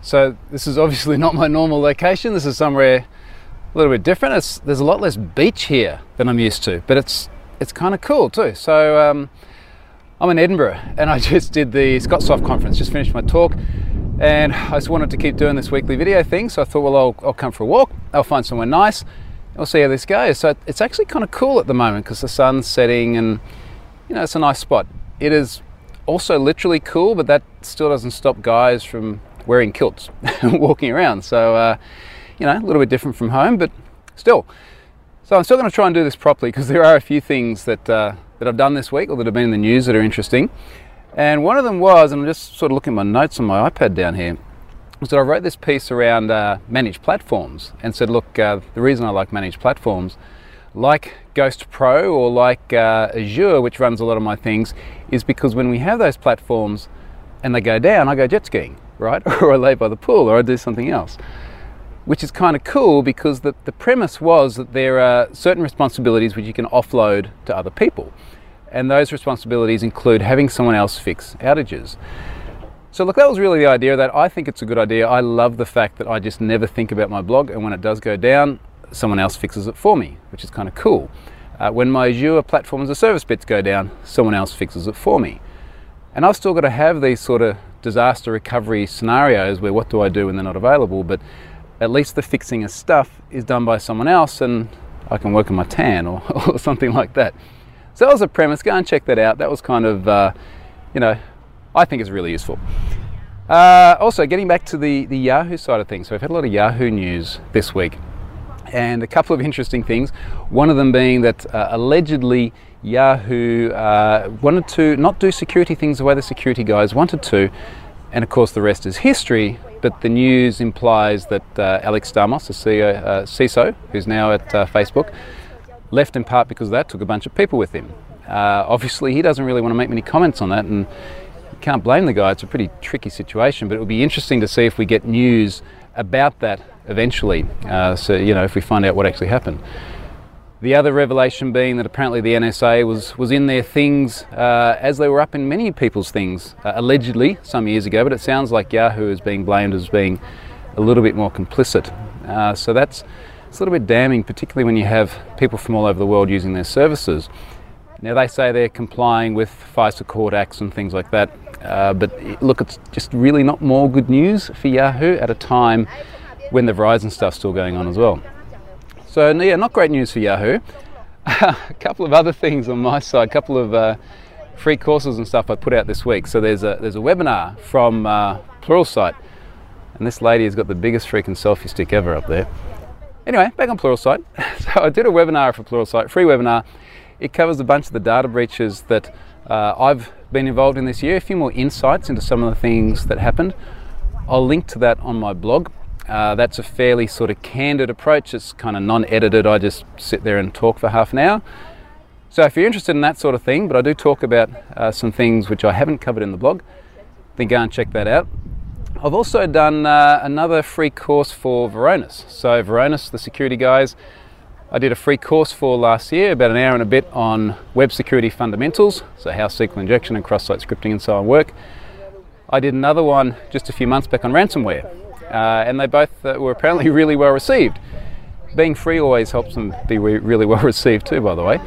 So this is obviously not my normal location. This is somewhere a little bit different. There's a lot less beach here than I'm used to, but it's kind of cool too. So I'm in Edinburgh and I just did the Scotsoft conference, just finished my talk, and I just wanted to keep doing this weekly video thing. So I thought, well, I'll come for a walk, I'll find somewhere nice, we'll see how this goes. So it's actually kind of cool at the moment because the sun's setting and, you know, it's a nice spot. It is also literally cool, but that still doesn't stop guys from wearing kilts and walking around. So, you know, a little bit different from home, but still. So I'm still going to try and do this properly because there are a few things that I've done this week or that have been in the news that are interesting. And one of them was, and I'm just sort of looking at my notes on my iPad down here, was that I wrote this piece around managed platforms and said, look, the reason I like managed platforms, like Ghost Pro or like Azure, which runs a lot of my things, is because when we have those platforms and they go down, I go jet skiing, right? Or I lay by the pool, or I do something else. Which is kind of cool because the premise was that there are certain responsibilities which you can offload to other people. And those responsibilities include having someone else fix outages. So look, that was really the idea of that. I think it's a good idea. I love the fact that I just never think about my blog, and when it does go down, someone else fixes it for me, which is kind of cool. When my Azure Platform as a Service bits go down, someone else fixes it for me. And I've still got to have these sort of disaster recovery scenarios where what do I do when they're not available, but at least the fixing of stuff is done by someone else and I can work on my tan or something like that. So that was a premise. Go and check that out. That was kind of, you know, I think it's really useful. Also, getting back to the Yahoo side of things. So I've had a lot of Yahoo news this week and a couple of interesting things. One of them being that allegedly Yahoo wanted to not do security things the way the security guys wanted to. And of course the rest is history. But the news implies that Alex Stamos, the CISO, who's now at Facebook, left in part because of that, took a bunch of people with him. Obviously, he doesn't really want to make many comments on that, and you can't blame the guy. It's a pretty tricky situation, but it would be interesting to see if we get news about that eventually. So, you know, if we find out what actually happened. The other revelation being that apparently the NSA was in their things as they were up in many people's things, allegedly some years ago, but it sounds like Yahoo is being blamed as being a little bit more complicit. So it's a little bit damning, particularly when you have people from all over the world using their services. Now they say they're complying with FISA court acts and things like that, but look, it's just really not more good news for Yahoo at a time when the Verizon stuff's still going on as well. So yeah, not great news for Yahoo. A couple of other things on my side, a couple of free courses and stuff I put out this week. So there's a webinar from Pluralsight, and this lady has got the biggest freaking selfie stick ever up there. Anyway, back on Pluralsight. So I did a webinar for Pluralsight, free webinar. It covers a bunch of the data breaches that I've been involved in this year, a few more insights into some of the things that happened. I'll link to that on my blog. That's a fairly sort of candid approach. It's kind of non-edited. I just sit there and talk for half an hour. So if you're interested in that sort of thing, but I do talk about some things which I haven't covered in the blog, then go and check that out. I've also done another free course for Varonis. So Varonis, the security guys, I did a free course for last year, about an hour and a bit on web security fundamentals, so how SQL injection and cross-site scripting and so on work. I did another one just a few months back on ransomware. And they both were apparently really well received. Being free always helps them be really well received too, by the way.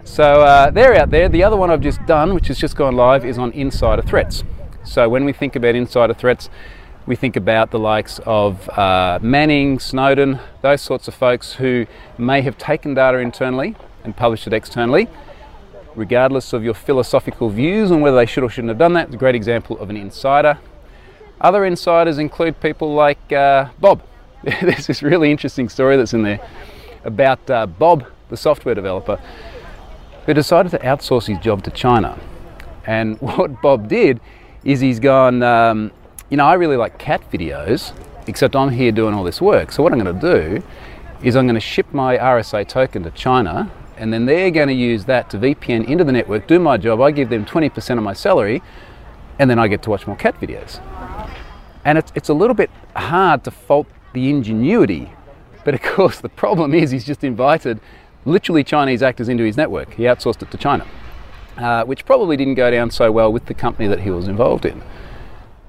So they're out there. The other one I've just done, which has just gone live, is on insider threats. So when we think about insider threats, we think about the likes of Manning, Snowden, those sorts of folks who may have taken data internally and published it externally. Regardless of your philosophical views on whether they should or shouldn't have done that, it's a great example of an insider. Other insiders include people like Bob. There's this really interesting story that's in there about Bob, the software developer, who decided to outsource his job to China. And what Bob did is he's gone, you know, I really like cat videos, except I'm here doing all this work. So what I'm going to do is I'm going to ship my RSA token to China, and then they're going to use that to VPN into the network, do my job, I give them 20% of my salary, and then I get to watch more cat videos. And it's a little bit hard to fault the ingenuity, but of course the problem is he's just invited literally Chinese actors into his network. He outsourced it to China, which probably didn't go down so well with the company that he was involved in.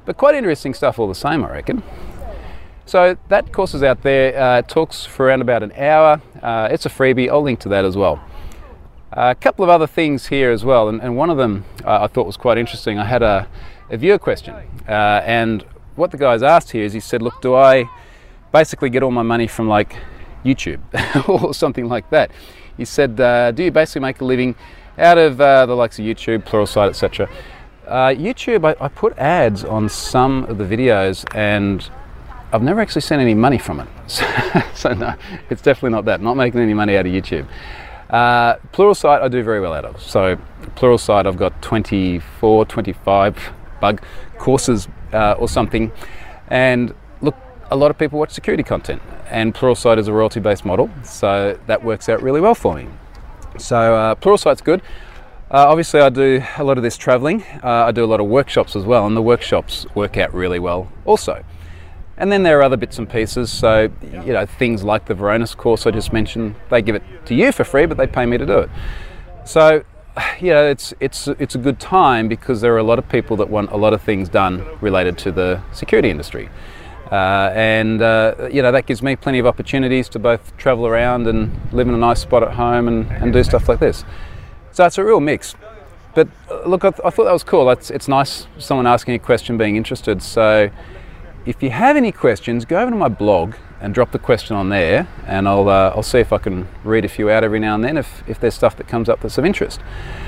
but quite interesting stuff all the same, I reckon. So that course is out there. It talks for around about an hour. It's a freebie. I'll link to that as well. A couple of other things here as well, and one of them I thought was quite interesting. I had a viewer question, and what the guy's asked here is, he said, look, do I basically get all my money from like YouTube or something like that? He said, do you basically make a living out of the likes of YouTube, Pluralsight, etc.? YouTube, I put ads on some of the videos, and I've never actually seen any money from it. So no, it's definitely not that. Not making any money out of YouTube. Pluralsight I do very well out of. So Pluralsight, I've got 24, 25 bug courses or something. And look, a lot of people watch security content, and Pluralsight is a royalty-based model, so that works out really well for me. So Pluralsight's good. Obviously I do a lot of this traveling. I do a lot of workshops as well, and the workshops work out really well also. And then there are other bits and pieces, so you know, things like the Varonis course I just mentioned, they give it to you for free, but they pay me to do it. So you know, it's a good time, because there are a lot of people that want a lot of things done related to the security industry. You know, that gives me plenty of opportunities to both travel around and live in a nice spot at home and do stuff like this. So it's a real mix. But look, I thought that was cool. It's nice, someone asking a question, being interested. So if you have any questions, go over to my blog and drop the question on there, and I'll see if I can read a few out every now and then if there's stuff that comes up that's of interest.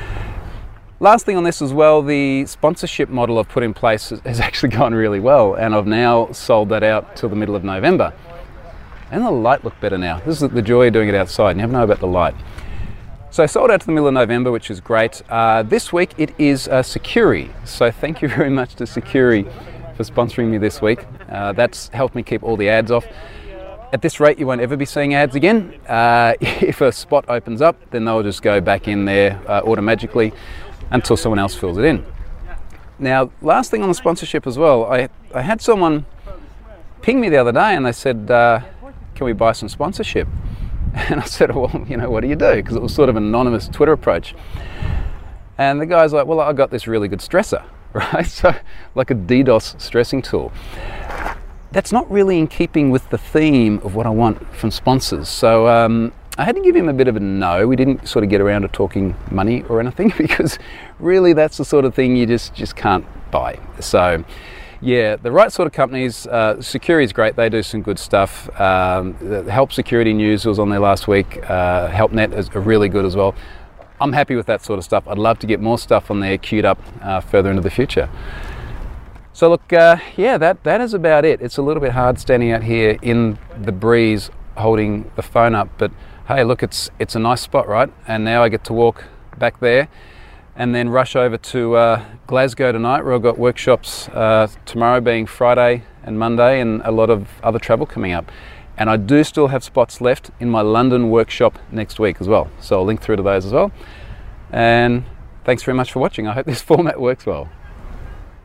Last thing on this as well, the sponsorship model I've put in place has actually gone really well, and I've now sold that out till the middle of November. And the light looked better now. This is the joy of doing it outside, and you never know about the light. So I sold out to the middle of November, which is great. This week it is Securi, so thank you very much to Securi for sponsoring me this week. That's helped me keep all the ads off. At this rate, you won't ever be seeing ads again. If a spot opens up, then they'll just go back in there automatically until someone else fills it in. Now, last thing on the sponsorship as well, I had someone ping me the other day, and they said, can we buy some sponsorship? And I said, well, you know, what do you do? Because it was sort of an anonymous Twitter approach. And the guy's like, well, I got this really good stressor, right? So like a DDoS stressing tool. That's not really in keeping with the theme of what I want from sponsors. So I had to give him a bit of a no. We didn't sort of get around to talking money or anything, because really that's the sort of thing you just can't buy. So yeah, the right sort of companies. Securi is great. They do some good stuff. Help Security News was on there last week. HelpNet is really good as well. I'm happy with that sort of stuff. I'd love to get more stuff on there queued up further into the future. So look, yeah, that is about it. It's a little bit hard standing out here in the breeze holding the phone up, but hey, look, it's a nice spot, right? And now I get to walk back there and then rush over to Glasgow tonight, where I've got workshops tomorrow being Friday and Monday, and a lot of other travel coming up. And I do still have spots left in my London workshop next week as well. So I'll link through to those as well. And thanks very much for watching. I hope this format works well.